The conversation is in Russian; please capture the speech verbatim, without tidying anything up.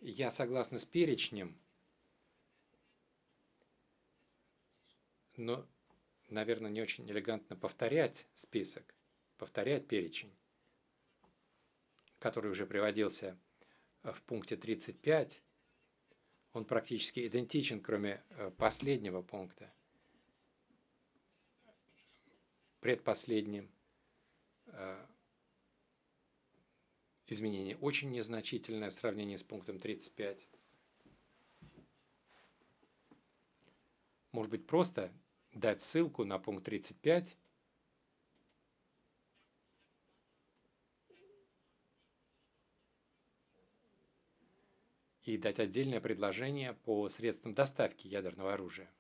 Я согласна с перечнем, но, наверное, не очень элегантно повторять список, повторять перечень, который уже приводился в пункте тридцать пять. Он практически идентичен, кроме последнего пункта. Предпоследним изменение очень незначительное в сравнении с пунктом тридцать пять. Может быть, просто дать ссылку на пункт тридцать пять и дать отдельное предложение по средствам доставки ядерного оружия.